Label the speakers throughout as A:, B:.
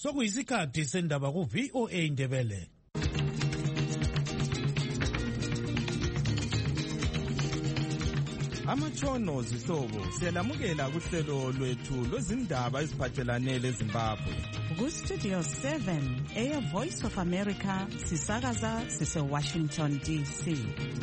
A: sokuyisikhathi sendaba ku-VOA Indebele.
B: Amatshono zihlobo siyalamukela kuhlelo lwethu lwezindaba eziphathelane leZimbabwe.
C: Ku-Studio 7 Air Voice of America sisakaza sise-Washington DC.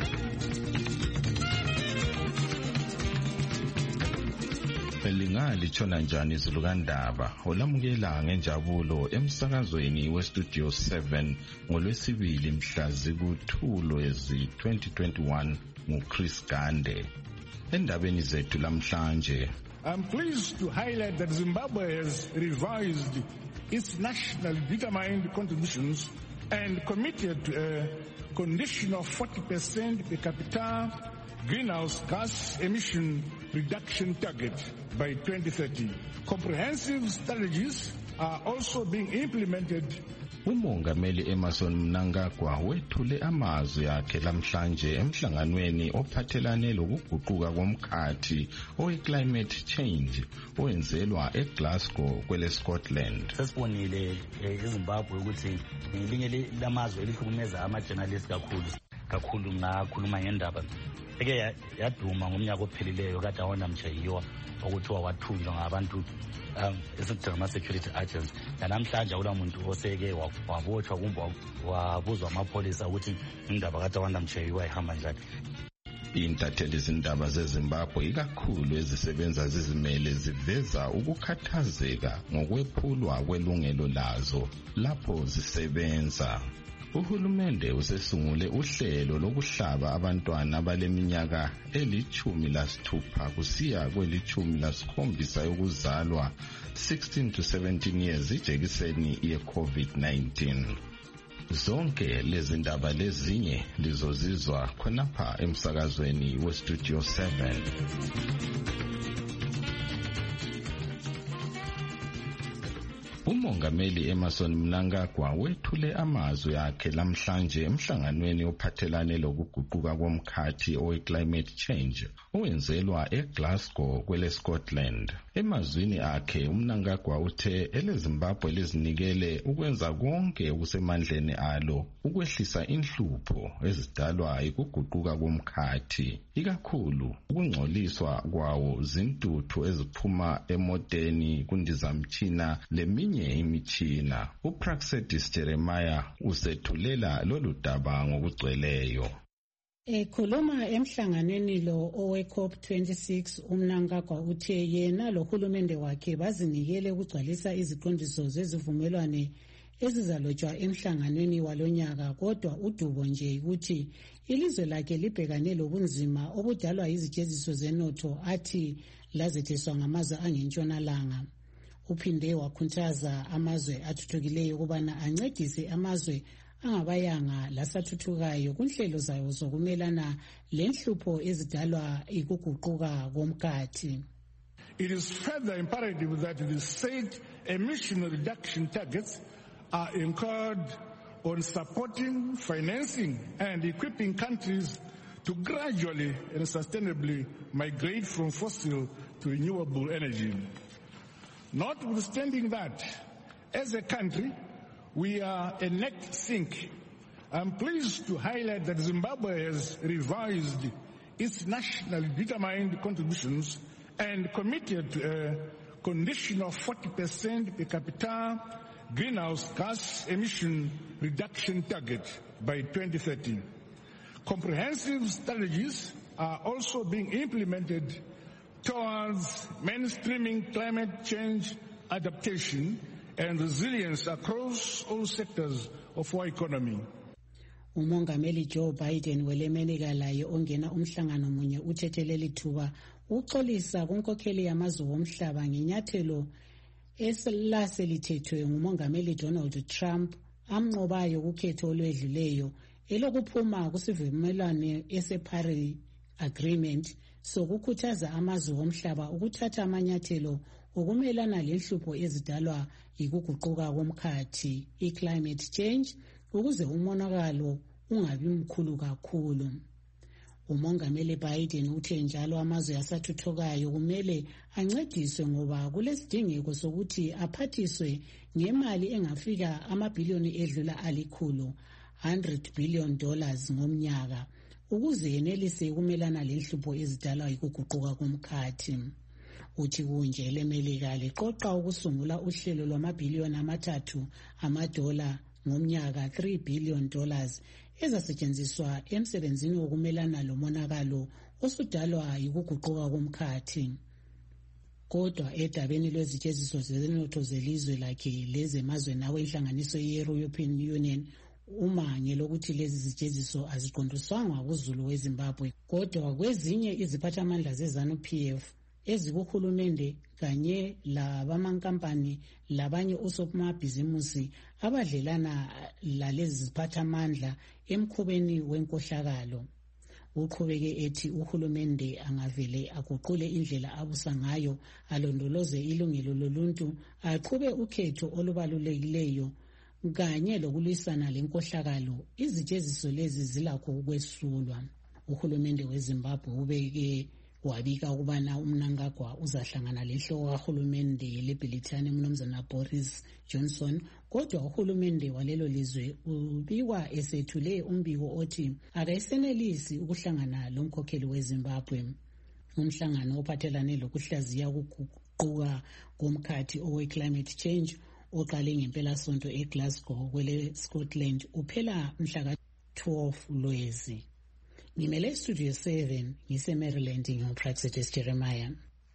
D: Lingalitshona njani izulu kandaba olamukela ngenjabulo emsakazweni weStudio 7 ngolwesibili mhla ziku-2 2021 nguChris Gande. Endabeni zethu lamhlanje,
E: I'm pleased to highlight that Zimbabwe has revised its national determined contributions and committed to a condition of 40% per capita greenhouse gas emission reduction target by 2030. Comprehensive strategies are also being implemented.
D: uMongameli Emmerson Mnangagwa wethule amazwi akhe lamhlanje emhlanganweni ophathelane lokuguquka komkhathi owe-climate change owenzelwa eGlasgow kweleScotland.
F: Sesibonile eZimbabwe ukuthi linye lamazwe elihlukumeza ama-journalists kakhulu ngakhuluma ngendaba eke yaduma ngomnyaka ophelileyo kade awonamtshayiwa okuthiwa wathunjwa ngabantu esithi ama-security agents. Namhlanje akula muntu oseke wabotshwa kumbe wabuzwa amapholisa ukuthi indaba kade awonamtshayiwa ihamba njani.
D: Intatheli zindaba zeZimbabwe ikakhulu ezisebenza zizimele ziveza ukukhathazeka ngokwephulwa kwelungelo lazo lapho zisebenza. Uhulumende usesungule uhlelo lokuhlaba abantwana abaleminyaka eli-16 kusiya kweli-17 yokuzalwa 16 to 17 years ijekiseni ye-COVID-19. Zonke lezi ndaba lezinye lizozizwa khonapha emsakazweni weStudio 7. uMongameli Emmerson Mnangagwa wethule amazwi akhe lamhlanje emhlanganweni ophathelane lokuguquka komkhathi owe-climate change owenzelwa eGlasgow kweleScotland. Emazwini akhe uMnangagwa uthe eleZimbabwe lizinikele ukwenza konke okusemandleni alo ukwehlisa inhlupho ezidalwa yikuguquka komkhathi, ikakhulu ukungcoliswa kwawo zintuthu eziphuma emoteni kundizamtshina leminye imitshina. uPraxedis Jeremiah usethulela lolu daba ngokugcweleyo.
G: Ekhuluma emhlanganweni lo owe-COP26 uMnangagwa uthe yena lohulumende wakhe bazinikele ukugcwalisa iziqondiso zezivumelwane ezizalotshwa emhlanganweni walonyaka, kodwa udubo nje ukuthi ilizwe lakhe libhekane lobunzima obudalwa yizijeziso zenotho athi lazethiswa ngamazwe angentshonalanga. Uphinde wakhuthaza amazwe athuthukileyo ukubana ancedise amazwe angabayanga lasathuthukayo kunhlelo zayo zokumelana lenhlupho ezidalwa ikuguquka komkhathi.
E: It is further imperative that the said emission reduction targets are incurred on supporting, financing and equipping countries to gradually and sustainably migrate from fossil to renewable energy. Notwithstanding that, as a country, we are a net sink. I'm pleased to highlight that Zimbabwe has revised its nationally determined contributions and committed to a condition of 40% per capita greenhouse gas emission reduction target by 2030. Comprehensive strategies are also being implemented towards mainstreaming climate change adaptation and resilience across all sectors of our economy.
G: uMongameli Joe Biden welemelika laye ongena umhlangano munye uthetheleli thuba uxolisa kunkokheli yamazwe womhlaba ngenyathelo eselaselithethwe nguMongameli Donald Trump amnqobayo ukhetho olwedluleyo elokuphuma kusivumelwano eseParis Agreement sokukhuthaza amazwe womhlaba ukuthatha amanyathelo ukumelana lenhlupho ezidalwa yikuguquka komkhathi i-climate change ukuze umonakalo ungabi mkhulu kakhulu. Umongameli Biden uthe njalo amazwe asathuthukayo kumele ancediswe ngoba kulesidingeko sokuthi aphathiswe ngemali engafika amabhiliyoni edlula $100 billion ngomnyaka ukuze yenelise ukumelana lenhlupho ezidalwa yikuguquka komkhathi. Uthi kunje leMelika liqoqa ukusungula uhlelo lwamabhiliyoni $3 ngomnyaka $3 billion ezasetshenziswa emsebenzini wokumelana lomonakalo osudalwa yikuguquka komkhathi. Kodwa edabeni lwezitsheziso zenotho zelizwe lakhe lezemazweni awenhlanganiso ye-European Union umange lokuthi lezi zitsheziso aziqondiswanga kuzulu weZimbabwe kodwa kwezinye iziphathamandla ze-ZANU-PF ezikuhulumende kanye labamankampani labanye osomabhizimusi abadlelana lalezi ziphathamandla emkhubeni wenkohlakalo. Uqhubeke ethi uhulumende angavele aguqule indlela abusa ngayo alondoloze ilungelo loluntu aqhube ukhetho olubalulekileyo kanye lokulwisana lenkohlakalo. Izitsheziso lezi zilakho ukwesulwa. Uhulumende weZimbabwe ubeke wabika ukubana uMnangagwa uzahlangana lenhloko kahulumende leBrithani uMnumzana Boris Johnson kodwa uhulumende walelo lizwe ubikwa esethule umbiko othi akayisenelisi ukuhlangana lomkhokheli weZimbabwe. Umhlangano ophathelane lokuhlaziya ukuguquka komkhathi owe-climate change oqale ngempelasonto eGlasgow kwele Scotland uphela mhla ka-12 Lwezi. Ngimele Studio 7 ngise-Maryland nginguPraxedis Jeremiah.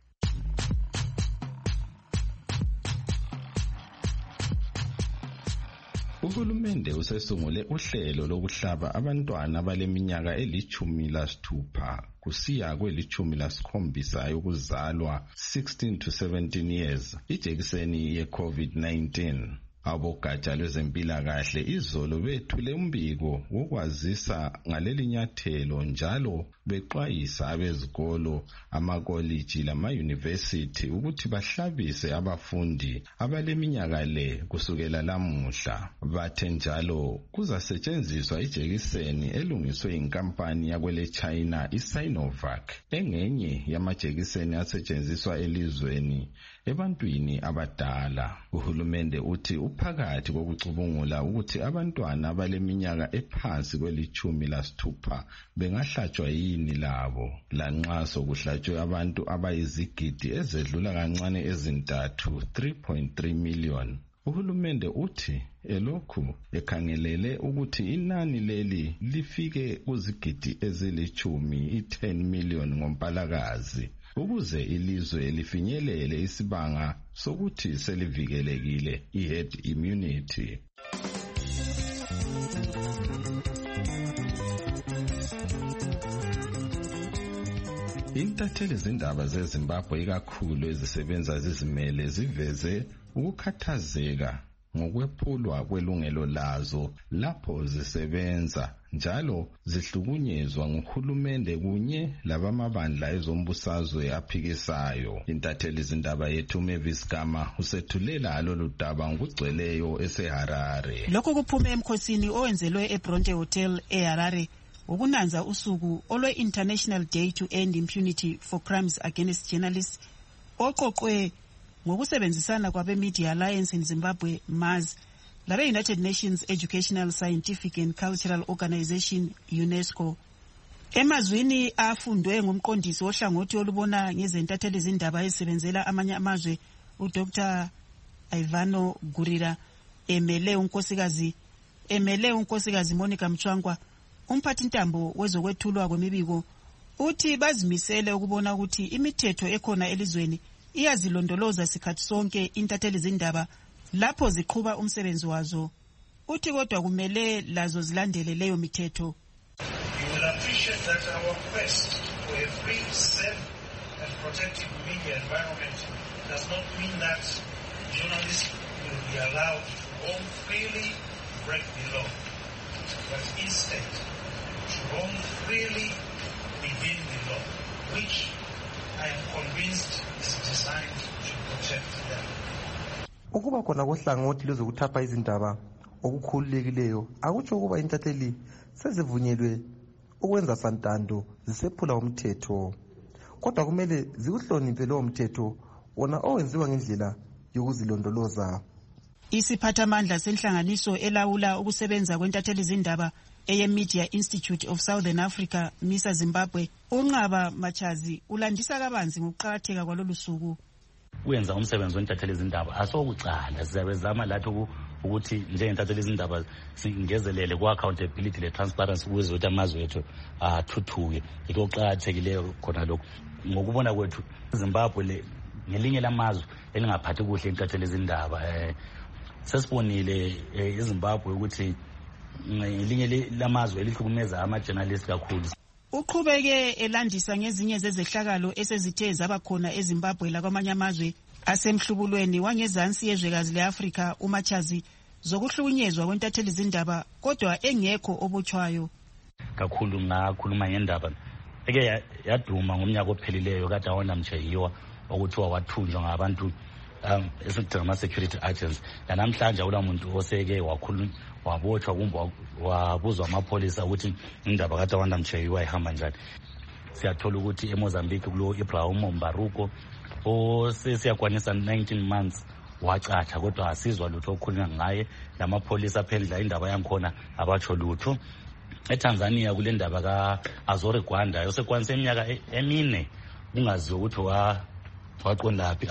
D: Uhulumende usesungule uhlelo lokuhlaba abantwana abaleminyaka eli-16 kusiya kweli-17 yokuzalwa 16 to 17 years ijekiseni ye-COVID-19. Abogatsha lwezempilakahle izolo bethule umbiko wokwazisa ngaleli nyathelo njalo bexwayisa abezikolo, amakoliji lama-university ukuthi bahlabise abafundi abaleminyaka le kusukela lamuhla. Bathe njalo kuzasetshenziswa ijekiseni elungiswe inkampani yakwele China iSinovac engenye yamajekiseni asetshenziswa elizweni ebantwini abadala. Uhulumende uthi uphakathi kokucubungula ukuthi abantwana abaleminyaka ephansi kweli-16 bengahlatshwa yini labo. Lanxa sokuhlatshwe abantu abayizigidi ezedlula kancane ezintathu 3.3 million. Uhulumende uthi elokhu ekhangelele ukuthi inani leli lifike kuzigidi ezili-10 10 million ngoMpalakazi ukuze ilizwe lifinyelele isibanga sokuthi selivikelekile i-herd immunity. Intatheli zindaba zeZimbabwe ikakhulu ezisebenza zizimele ziveze ukukhathazeka ngokwephulwa kwelungelo lazo lapho zisebenza njalo zihlukunyezwa nguhulumende kunye labamabandla ezombusazwe aphikisayo. Intatheli zindaba yethu Mavis Gama usethulela lolu daba ngokugcweleyo eseHarare.
C: Lokho kuphume emkhosini owenzelwe eBronte Hotel eHarare ukunanza usuku olwe-International Day to End Impunity for Crimes Against Journalists oqoqwe ngokusebenzisana kwabe-Media Alliance in Zimbabwe MAZ labe-United Nations Educational, Scientific and Cultural Organization UNESCO. Emazwini afundwe ngumqondisi ohlangothi olubona ngezentatheli zindaba ezisebenzela amanye amazwe uDr. Ivano Gurira emele unkosikazi Monica Mchwangwa umphathintambo wezokwethulwa kwemibiko uthi bazimisele ukubona ukuthi imithetho ekhona elizweni iyazilondoloza sikhathi sonke intatheli zindaba lapho ziqhuba umsebenzi wazo. Uthi kodwa kumele lazo zilandele leyo mithetho.
H: You will appreciate that our quest for a free, safe and protected media environment does not mean that journalists will be allowed to roam freely break the law, but instead to roam freely within the law, which I am convinced is designed to protect them.
I: Ukuba khona kohlangothi lwezokuthapha izindaba okukhululekileyo akutsho ukuba intatheli sezivunyelwe ukwenza santando zisephula umthetho, kodwa kumele zikuhloniphe lowo mthetho wona owenziwa ngendlela yokuzilondoloza.
C: Isiphathamandla senhlanganiso elawula ukusebenza kwentatheli zindaba Media Institute of Southern Africa, MISA Zimbabwe, uNqaba Machazi ulandisa kabanzi ngokuqakatheka kwalolu suku.
F: Kuyenza umsebenzi wentatheli zindaba asokucala sizabezama lathi ukuthi njengentatheli zindaba singezelele ku-accountability le-transparency ukuze ukuthi amazwe ethu athuthuke. Yikho okuqakathekileyo khona lokhu. Ngokubona kwethu Zimbabwe ngelinye lamazwe elingaphathi kuhle intatheli zindaba. Sesibonile iZimbabwe ukuthi ngelinye lamazwe elihlukumeza ama-journalists kakhulu.
C: Uqhubeke elandisa ngezinye zezehlakalo esezithe zabakhona eZimbabwe lakwamanye amazwe asemhlubulweni wangezansi yezwekazi le-Afrika uMachazi zokuhlukunyezwa kwentatheli zindaba kodwa engekho obotshwayo.
F: Kakhulu ngakhuluma ngendaba eke yaduma ngomnyaka ophelileyo kade awona mtshayiwa okuthiwa wathunjwa ngabantu esithi ama-security agents. Namhlanje ulamuntu oseke wabotshwa kumbe wabuzwa amapholisa ukuthi indaba kade awona mtshayiwa ihamba njani. Siyathola ukuthi eMozambique kulo Ibrahim Mbaruko osesiyakwanisa 19 months wacatha kodwa asizwa lutho okukhulunywa ngaye. Lamapholisa aphendla indaba yankhona abatsho lutho. ETanzania kule ndaba ka-Azore Gwanda yosekwanise iminyaka emine kungaziwa ukuthi waqondaphi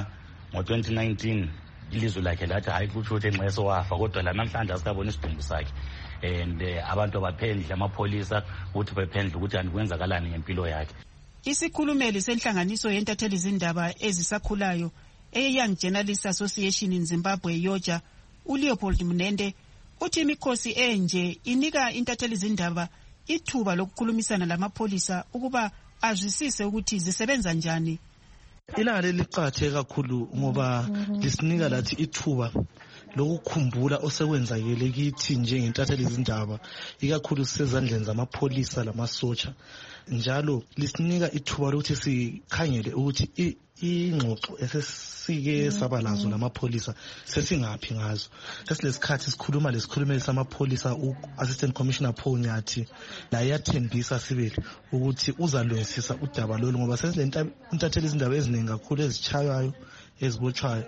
F: ngo-2019 ilizwe lakhe lathi hayi kutsho ukuthi enxeso wafa kodwa la namhlanje asikabona isidumbu sakhe. And abantu abaphendle amapholisa ukuthi bephendle ukuthi andikwenzakalani ngempilo yakhe.
C: Isikhulumeli senhlanganiso yentatheli zindaba ezisakhulayo Young Journalists Association in Zimbabwe Yoja uLeopold Mnende uthi imikhosi enje inika intatheli zindaba ithuba lokukhulumisana lamapholisa ukuba azwisise ukuthi zisebenza njani.
J: Ilanga liqhatheke kakhulu ngoba lisinika lathi ithuba lokukhumbula osekwenzakele kithi njengentatheli zindaba ikakhulu sisezandleni zamapholisa lamasotsha. Njalo lisinika ithuba lokuthi sikhangele ukuthi ingxoxo esesike saba lazo lamapholisa sesingaphi ngazo. Sesilesikhathi sikhuluma lesikhulumeli samapholisa u-Assistant Commissioner Paul Nyathi la yathembisa sibili ukuthi uzalungisisa udaba lolu ngoba sesinentatheli izindaba eziningi kakhulu ezichayayo ezibotshwayo.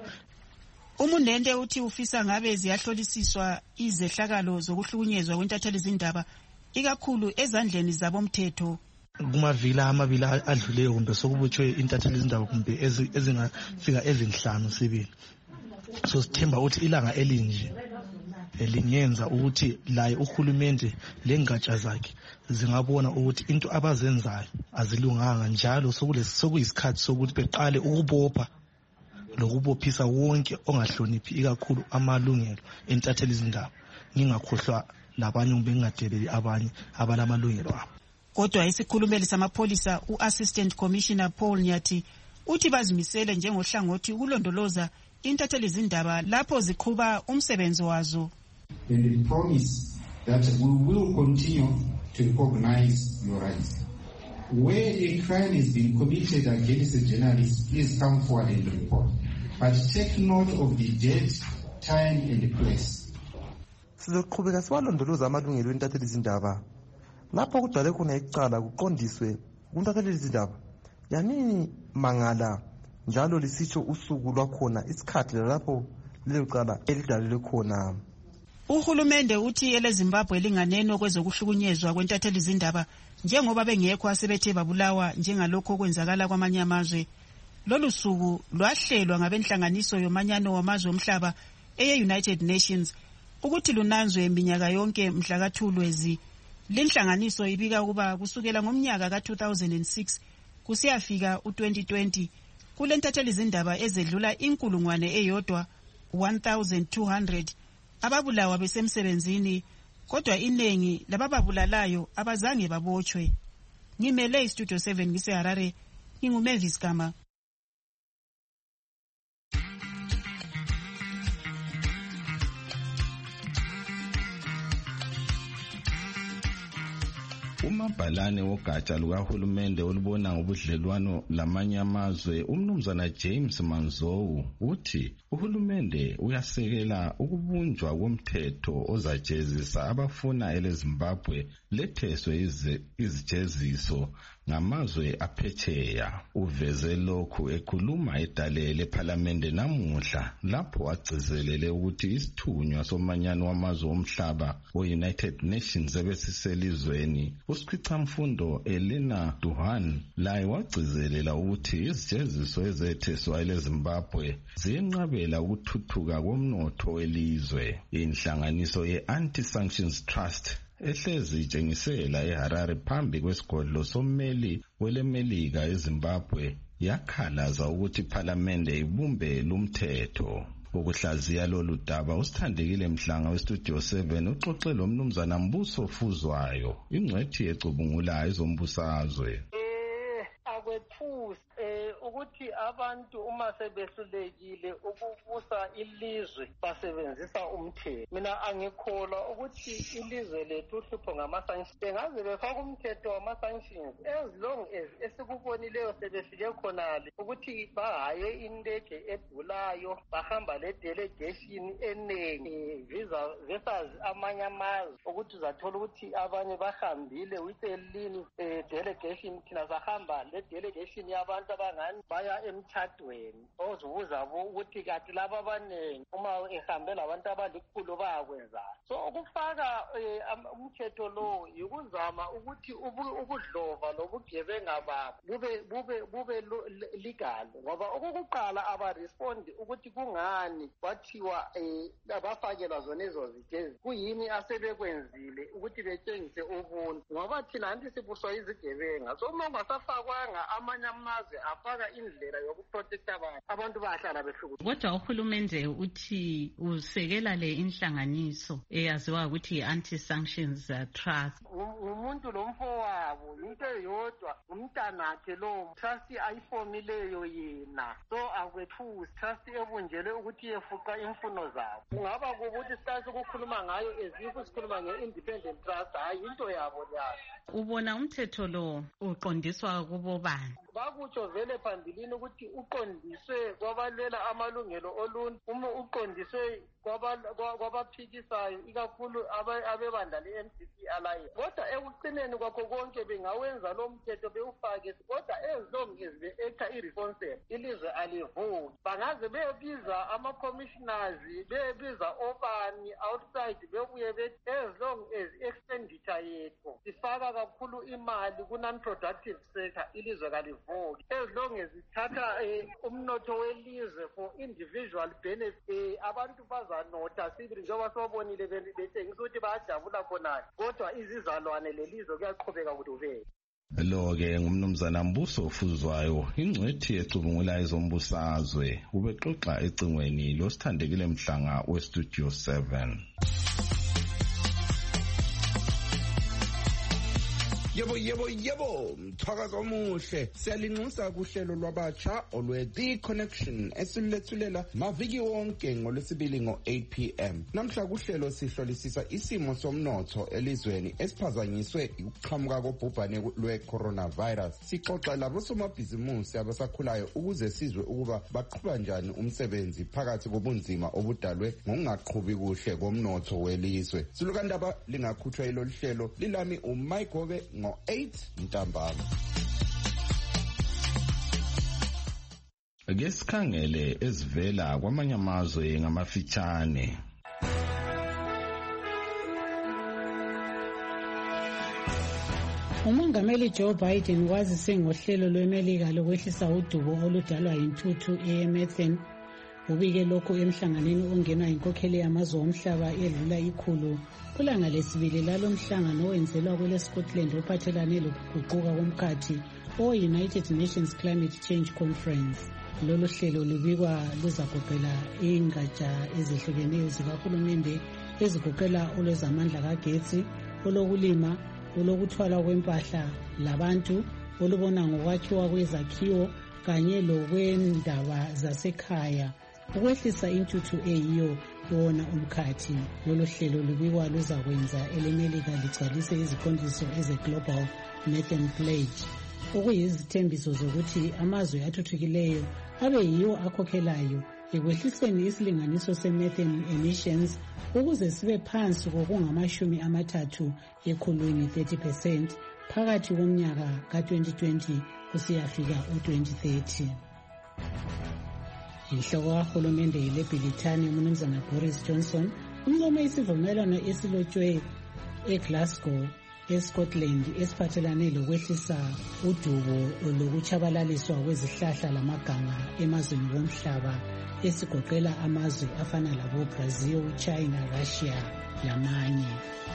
C: Umunende uthi ufisa ngabe ziyahlolisiswa izehlakalo zokuhlukunyezwa kwentatheli zindaba ikakhulu ezandleni zabomthetho.
J: Kumavila amabili adluleyo kumbe sokubotshwe intatheli izindaba kumbe ezingafika ezinhlanu sibili. So sithemba ukuthi ilanga elinje lingenza ukuthi laye uhulumende lengatsha zakhe zingabona ukuthi into abazenzayo azilunganga njalo sokuyisikhathi sokuthi beqale ukubopha lokubophisa wonke ongahloniphi ikakhulu amalungelo entatheli izindaba. Ngingakhohlwa labanye kumbe ngingadeleli abanye abalamalungelo abo.
C: Kodwa isikhulumeli samapholisa u-Assistant Commissioner Paul Nyathi uthi bazimisele njengohlangothi ukulondoloza intatheli zindaba lapho ziqhuba umsebenzi wazo.
K: And we promise that we will continue to recognize your rights. Where a crime has been committed against a journalist, please come forward and report. But take note of the date, time and place.
I: Sizoqhubeka siwalondoloza amalungelo entatheli zindaba. Lapho kudale khona icala kuqondiswe kuntatheli izindaba yanini mangala njalo lisitsho usuku lwakhona isikhathi lapho lelo cala elidalelwe khona.
C: Uhulumende uthi eleZimbabwe linganeno kwezokuhlukunyezwa kwentatheli izindaba njengoba bengekho asebethe babulawa njengalokho okwenzakala kwamanye amazwe. Lolu suku lwahlelwa ngabenhlanganiso yomanyano wamazwe omhlaba United Nations ukuthi lunanzwe iminyaka yonke mhla ka-2 Lwezi. Lenhlanganiso ibika ukuba kusukela ngomnyaka ka-2006 kusiyafika u-2020 kulentatheli izindaba ezedlula inkulungwane eyodwa 1200 ababulawa besemsebenzini kodwa iningi labababulalayo abazange babotshwe. Ngimele iStudio 7 ngiseHarare, nginguMavis Gama.
D: Umabhalane wogatsha lukahulumende olubona ngobudlelwano lamanye amazwe umnumzana James Manzou uthi uhulumende uyasekela ukubunjwa komthetho ozajezisa abafuna eleZimbabwe letheswe izijeziso ngamazwe aphetsheya. Uveze lokhu ekhuluma edale lePhalamende namuhla lapho agcizelele ukuthi isithunywa somanyano wamazwe omhlaba we-United Nations ebesiselizweni uSikhwicamfundo Elena Duhan laye wagcizelela ukuthi izijeziso ezetheswa eleZimbabwe ziyenqabela ukuthuthuka komnotho welizwe. Inhlanganiso ye-Anti-Sanctions Trust ehlezi itshengisela eHarare phambi kwesigodlo sommeli welemelika eZimbabwe yakhalaza ukuthi iPhalamende ibumbe lumthetho. Ukuhlaziya lolu daba uSithandekile Mhlanga weStudio 7 uxoxe lo mnumzana Mbuso Fuzwayo ingcwethi ecubungula ezombusazwe.
L: Akwethusi ukuthi abantu uma sebesulekile ukubusa ilizwe basebenzisa umthetho. Mina angikholwa ukuthi ilizwe lethu uhlupho ngama-sanctions. Bengaze befaka umthetho wama-sanctions as long as esikubonileyo sebefike khonale ukuthi bahaye indege ebhulayo bahamba le-delegation enengi visas amanye amazwe ukuthi uzathola ukuthi abanye bahambile with a lean delegation thina sahamba le-delegation yabantu abangani baya emthathweni ozibuza ukuthi kathi laba abanengi uma ehambe labantu abalikhulu bayakwenzani. So ukufaka umthetho lo yikuzama ukuthi ubudlova lobugebenga babo bube legal, ngoba okokuqala abarespondi ukuthi kungani kwathiwa abafakelwa zona ezo zijezi kuyini asebekwenzile ukuthi betshengise ubuntu, ngoba thina anti sibuswa izigebenga. So uma ungasafakwanga amanye amazwe afaka indlela yokuprotect abantu bahlala behluku.
M: Kodwa uhulumende uthi usekela le inhlanganiso eyaziwa ukuthi Anti-Sanctions Trust.
L: Umuntu lomfowabo into yodwa umntanakhe lo trust ayifomileyo yena. So akwethusi trust ebunjele ukuthi yefuqa imfuno zabo. Kungaba ukuthi siqase ukukhuluma ngayo ezikho sikhuluma nge-independent trust hayi into yabo leyo.
M: Ubona umthetho lo uqondiswa kubo bani?
L: Bakutsho vele phambilini ukuthi uqondiswe kwabalwela amalungelo oluntu, uqondiswe kwabaphikisayo ikakhulu abebandla le-MDC Alliance. Kodwa ekucineni kwakho konke bengawenza lo mthetho bewufake, kodwa as long as be-acta irresponsible ilizwe alivuki. Bangaze bebiza ama-commissioners, bebiza obani outside, bebuye bethi as long as expenditure yethu sifaka kakhulu imali ku-non-productive sector ilizwe kalivuki. As long as ithatha umnotho welizwe for individual benefit, abantu bazanotha sibili njengoba sobonile betshengisa ukuthi bayajabula khonale, kodwa izizalwane lelizwe kuyaqhubeka ukuthi ubeke.
D: Lo-ke ngumnumzana Mbuso Fuzwayo ingcwethi ecubungula ezombusazwe ubexoxa ecingweni loSithandekile Mhlanga weStudio 7.
N: Yebo, mthakazo omuhle. Siyalinxusa kuhlelo lwabatsha olwe-The Connection esilethulela maviki wonke ngolwesibili ngo-8 p.m. Namhla kuhlelo sihlolisisa isimo somnotho elizweni esiphazanyiswe ukuqhamuka kobhubhane lwe-coronavirus. Sixoxa labosomabhizimusi abasakhulayo ukuze sizwe ukuba baqhuba njani umsebenzi phakathi kobunzima obudalwe ngokungaqhubi kuhle komnotho welizwe. Silukandaba lingakhutshwa ilolu hlelo lilami uMayigobe ngo-8 ntambama.
D: Ake sikhangele ezivela kwamanye amazwe ngamafitshane.
G: Umongameli Joe Biden wazise ngohlelo lwemelika lokwehlisa udubo oludalwa yintuthu eyemethane. Ubike lokhu emhlanganweni ongenwa inkokheli yamazwe omhlaba edlula 100 kulanga lesibili lalo mhlangano owenzelwa kweleScotland ophathelane lokuguquka komkhathi o-United Nations Climate Change Conference. Lolu hlelo lubikwa luzagoqela ingatsha ezehlukeneyo zikahulumende ezigoqela olwezamandla kagetsi, olokulima, olokuthwala kwempahla labantu, olubona ngokwakhiwa kwezakhiwo kanye lokwendaba zasekhaya. Ukwehlisa intuthu eyiyo wona umkhathi. Lolu hlelo lubikwa luzakwenza elemelika ligcwalise iziqondiso eze-Global Methane Pledge, okuyizithembiso zokuthi amazwe athuthukileyo abe yiwo akhokhelayo ekwehliseni isilinganiso se-methane emissions ukuze sibe phansi kokungama-30 ekhulwini 30% phakathi komnyaka ka-2020 kusiyafika u-2030. Inhloko kahulumende leBrithani uMnumzana Boris Johnson uncome isivumelwano esilotshwe eGlasgow eScotland esiphathelane lokwehlisa udubo lokutshabalaliswa kwezihlahla lamaganga emazweni womhlaba esigoqela amazwe afana labo-Brazil, China, Russia lamanye.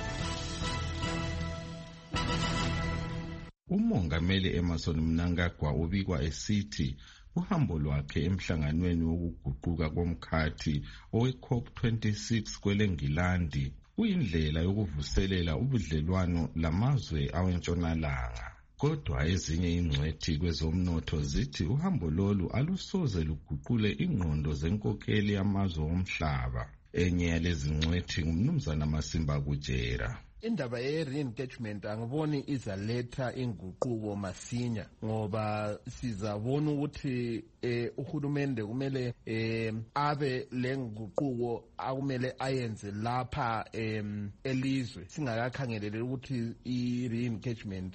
D: Umongameli Emmerson Mnangagwa ubikwa esithi uhambo lwakhe emhlanganweni wokuguquka komkhathi owe-COP26 kweleNgilandi uyindlela yokuvuselela ubudlelwano lamazwe awentshonalanga. Kodwa ezinye ingcwethi kwezomnotho zithi uhambo lolu alusoze luguqule ingqondo zenkokheli yamazwe omhlaba. Enye yalezi ngcwethi ngumnumzana Masimba Kujera.
O: Indaba ye-re-engagement angiboni izaletha inguquko masinya ngoba sizabona ukuthi uhulumende kumele abe lenguquko akumele ayenze lapha elizwe singakakhangelele ukuthi i-re-engagement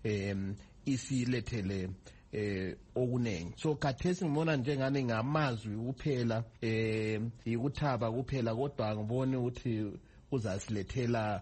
O: isilethele okunengi. So khathesi ngibona njengani ngamazwi kuphela ikuthaba kuphela, kodwa ngibone ukuthi uzasilethela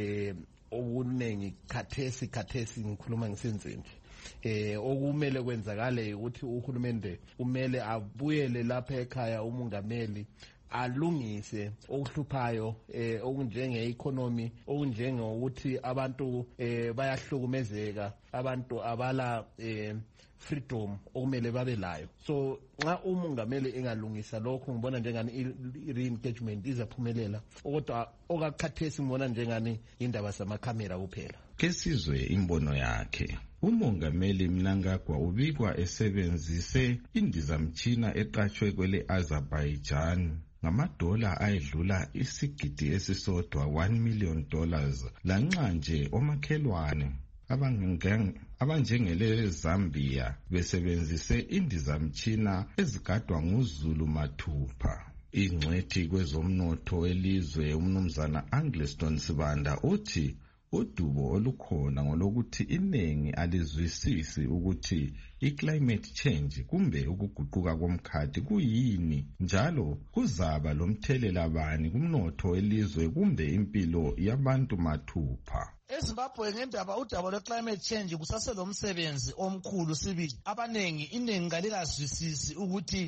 O: okunengi khathesi ngikhuluma ngisenzeni. Okumele kwenzakale ukuthi uhulumende kumele abuyele lapha ekhaya, umongameli alungise okuhluphayo okunjenge-economy, okunjengokuthi abantu bayahlukumezeka, abantu abala freedom okumele babe layo. So nxa umongameli engalungisa lokho ngibona njengani i-re-engagement izaphumelela, kodwa okakhathesi ngibona njengani indaba zamakhamera kuphela.
D: Kesizwe imbono yakhe. Umongameli Mnangagwa ubikwa esebenzise indizamtshina eqatshwe kwele Azerbaijan ngamadola ayedlula isigidi esisodwa $1 million lanxa nje omakhelwane abanjengele Zambia besebenzise indizamtshina ezigadwa nguZulu mathupha. Ingcwethi kwezomnotho elizwe umnumzana Angliston Sibanda uthi udubo olukhona ngolokuthi iningi alizwisisi ukuthi i-climate change kumbe ukuguquka komkhathi kuyini njalo kuzaba lomthelela bani kumnotho elizwe kumbe impilo yabantu mathupha.
J: eZimbabwe ngendaba udaba lwe-climate change kusaselomsebenzi omkhulu sibili. Iningi kalikazwisisi ukuthi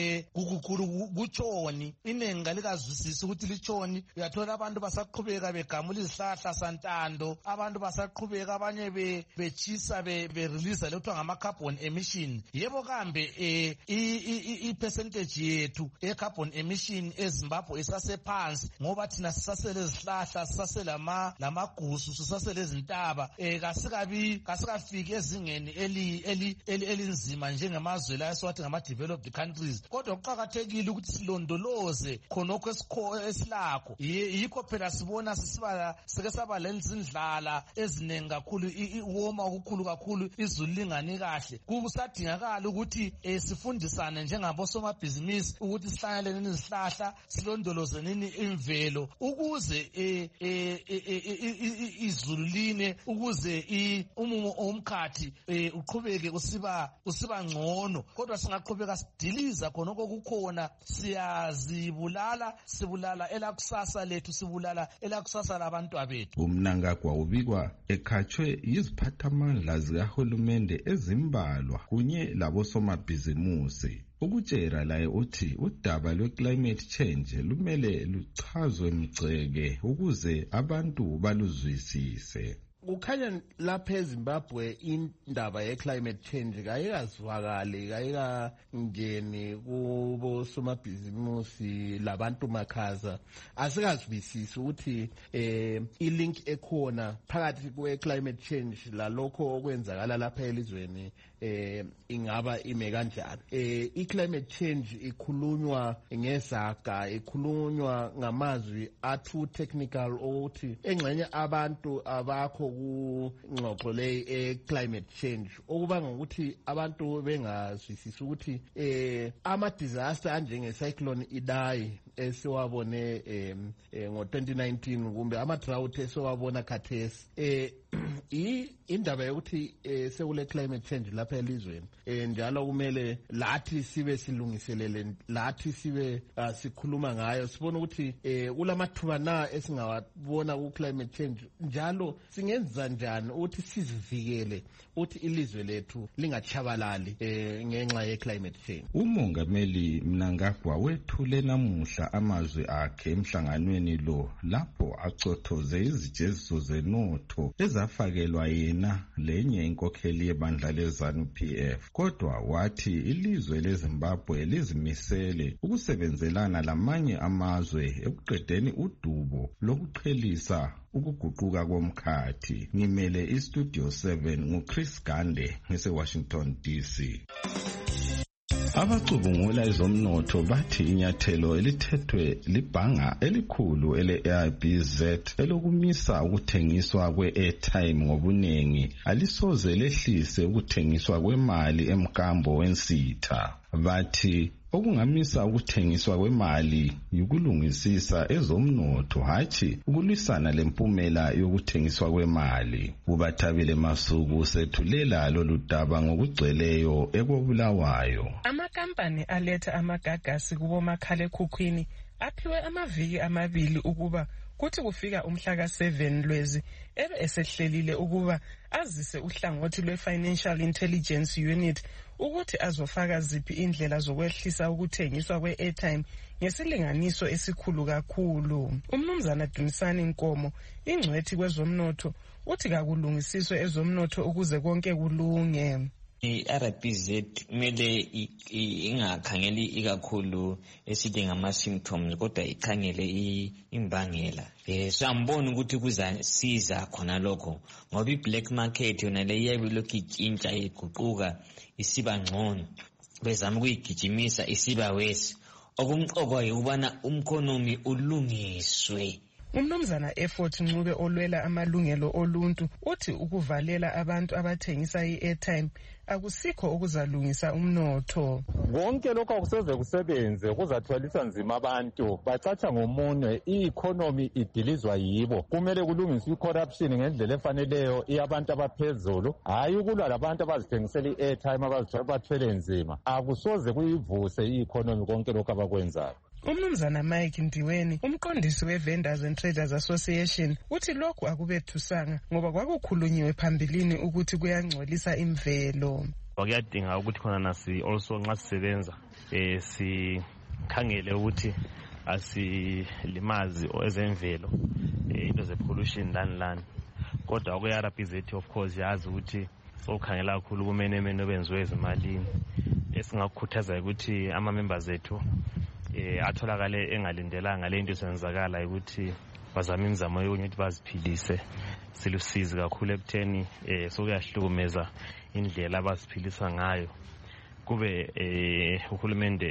J: kutshoni, iningi kalikazwisisi ukuthi litshoni. Uyathola abantu basaqhubeka begamula izihlahla santando, abantu basaqhubeka abanye betshisa berelease lokuthiwa ngama-carbon emission. Yebo kambe i-percentage yethu e-carbon emission eZimbabwe isasephansi ngoba thina sisasele izihlahla, sisasele lamagusu, sisasele izintaba, kasikafiki ezingeni elinzima njengamazwe la esiwathi ngama-developed countries. Kodwa kuqakathekile ukuthi silondoloze khonokho esilakho. Yikho phela sibona sike saba lezindlala ezinengi kakhulu, iwoma okukhulu kakhulu, izulu lingani kahle. Kusadingakala ukuthi sifundisane njengabosomabhizinisi ukuthi sihlanyele nini izihlahla, silondoloze nini imvelo ukuze izulu line, ukuze umumo omkhathi uqhubeke usiba ngcono. Kodwa singaqhubeka sidiliza khonokho kukhona, sibulala elakusasa lethu, sibulala elakusasa labantu bethu.
D: Umnangagwa ubikwa ekhatshwe yiziphathamandla zikahulumende ezimbalwa kunye labosomabhizimusi. Ukutshera laye uthi udaba lwe-climate change lumele luchazwe mgceke ukuze abantu baluzwisise.
O: Kukhanya lapha eZimbabwe indaba ye-climate change kayikazwakali, kayikangeni kubo osomabhizimusi labantu makhaza asikazwisisi ukuthi i-link ekhona phakathi kwe-climate change lalokho okwenzakala lapha elizweni ingaba ime kanjani. I-climate change ikhulunywa ngezaga, ikhulunywa ngamazwi athu technical ukuthi engxenye abantu abakho kungxoxo le climate change, okuba ngokuthi abantu bengazwisisi ukuthi ama-disaster anjenge-cyclone Idai esiwabone ngo-2019 kumbe ama-drought esiwabona khathesi indaba yokuthi sekule climate change lapha elizweni njalo kumele lathi sibe silungiselele, lathi sibe sikhuluma ngayo, sibone ukuthi kulamathuba na esingawabona ku-climate change, njalo singenza njani ukuthi sizivikele ukuthi ilizwe lethu lingatshabalali ngenxa ye-climate change.
D: Umongameli Mnangagwa wethule namuhla amazwi akhe emhlanganweni lo lapho acothoze izijeziso zenotho ezafakelwa yena lenye inkokheli yebandla leZANU-PF, kodwa wathi ilizwe leZimbabwe lizimisele ukusebenzelana lamanye amazwe ekuqedeni udubo lokuqhelisa ukuguquka komkhathi. Ngimele iStudio 7 nguChris Gande ngese-Washington DC. Abacubungula ezomnotho bathi inyathelo elithethwe libhanga elikhulu ele-ARBZ elokumisa ukuthengiswa kwe-airtime ngobunengi alisoze lehlise ukuthengiswa kwemali emkambo wensitha. Bathi okungamisa ukuthengiswa kwemali yukulungisisa ezomnotho, hatshi ukulwisana lempumela yokuthengiswa kwemali. Kubathabile Masuku sethulela lolu daba ngokugcweleyo ekobulawayo.
P: Amakampani aletha amagagasi kubomakhalekhukhwini aphiwe amaviki 2 ukuba kuthi kufika umhla ka-7 Lwezi ebe esehlelile ukuba azise uhlangothi lwe-Financial Intelligence Unit ukuthi azofaka ziphi indlela zokwehlisa ukuthengiswa kwe-airtime ngesilinganiso esikhulu kakhulu. Umnumzana Dumisani Nkomo, ingcwethi kwezomnotho, uthi kakulungisiswe ezomnotho ukuze konke kulunge.
Q: I-RBZ kumele ingakhangeli ikakhulu esithi ngama-symptoms kodwa ikhangele imbangela. So amboni ukuthi kuzasiza khona lokho ngoba i-black market yona le iyabe lokhu itshintsha iguquka isiba ngcono, bezama ukuyigijimisa isiba wesi. Okumqoka yikubana umkhonomi ulungiswe.
P: Umnumzana Effort Ncube olwela amalungelo oluntu uthi ukuvalela abantu abathengisa i-airtime akusikho okuzalungisa umnotho.
R: Konke lokho akuseze kusebenze kuzathwalisa nzima abantu, bacatsha ngomunwe, i-economy idilizwa yibo. Kumele kulungiswe i-corruption ngendlela efaneleyo iyabantu abaphezulu, hayi ukulwa labantu abazithengisela i-airtime abathwele nzima. Akusoze kuyivuse i-economy konke lokho abakwenzayo.
P: Umnumzana Mike Ndiweni, umqondisi we-Vendors and Traders Association, uthi lokhu akubethusanga ngoba kwakukhulunyiwe phambilini ukuthi kuyangcolisa imvelo.
S: Kuyadinga ukuthi khona nasi also nxa sisebenza sikhangele ukuthi asilimazi ezemvelo into ze-pollution lani. Kodwa kwe-RBZ of course yazi ukuthi sokukhangela kakhulu kumenemene obenziwe ezimalini. Esingakukhuthaza ukuthi ama-members ethu atholakale engalindelanga le nto senzakala ukuthi bazama imizamo yokuthi baziphilise. Silusizi kakhulu ekutheni sokuyahlukumeza indlela abaziphilisa ngayo. Kube uhulumende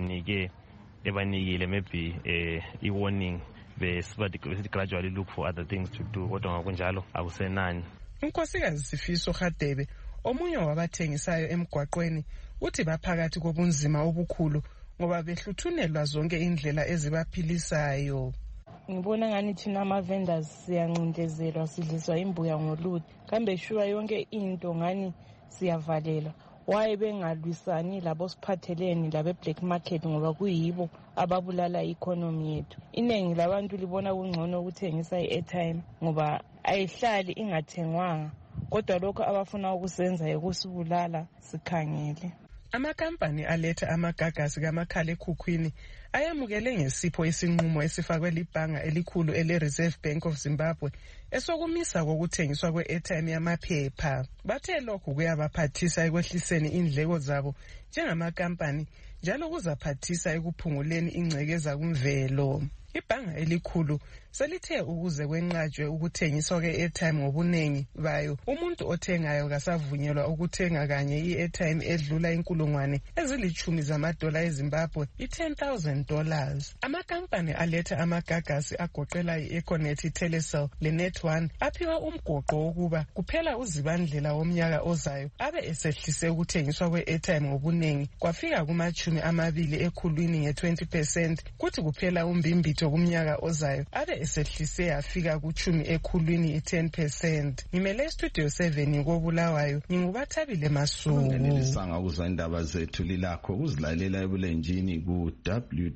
S: ebanikile maybe i-warning besithi gradually look for other things to do, kodwa ngokunjalo akusenani.
P: uNkosikazi Sifiso Hadebe, omunye wabathengisayo emgwaqweni, uthi baphakathi kobunzima obukhulu ngoba behluthunelwa zonke indlela ezibaphilisayo.
T: Ngibona ngani thina ama-vendors siyancindezelwa, sidliswa imbuya ngoluthi, kambe shuwa yonke into ngani siyavalelwa. Waye bengalwisani labo siphatheleni labe-black market ngoba kuyibo ababulala i-economy yethu. Iningi labantu libona kungcono ukuthengisa i-airtime ngoba ayihlali ingathengwanga, kodwa lokho abafuna ukusenza ukusibulala sikhangele.
P: Amakampani aletha amagagasi kamakhalekhukhwini ayamukele ngesipho isinqumo esifakwe libhanga elikhulu ele-Reserve Bank of Zimbabwe esokumisa kokuthengiswa kwe-airtime yamaphepha. Bathe lokhu kuyabaphathisa ekwehliseni indleko zabo njengamakampani njalo kuzaphathisa ekuphunguleni ingcekeza kumvelo. Ibhanga elikhulu selithe ukuze kwenqatshwe ukuthengiswa kwe-airtime ngobunengi bayo, umuntu othengayo kasavunyelwa ukuthenga kanye i-airtime edlula $10,000 eZimbabwe, $10,000. Amakampani aletha amagagasi agoqela i-Econet, iTelecel leNet1 aphiwa umgoqo wokuba kuphela uZibandlela womnyaka ozayo abe esehlise ukuthengiswa kwe-airtime ngobunengi kwafika kuma-20 ekhulwini nge-20%, kuthi kuphela umbimbitho kumnyaka ozayo abe esehlise yafika ku-10 ekhulwini i-10%. Ngimele Studio 7 koBulawayo, nginguBathabile Masuku.
D: Ukungenelisanga ukuzwa indaba zethu lilakho ukuzilalela ebulenjini ku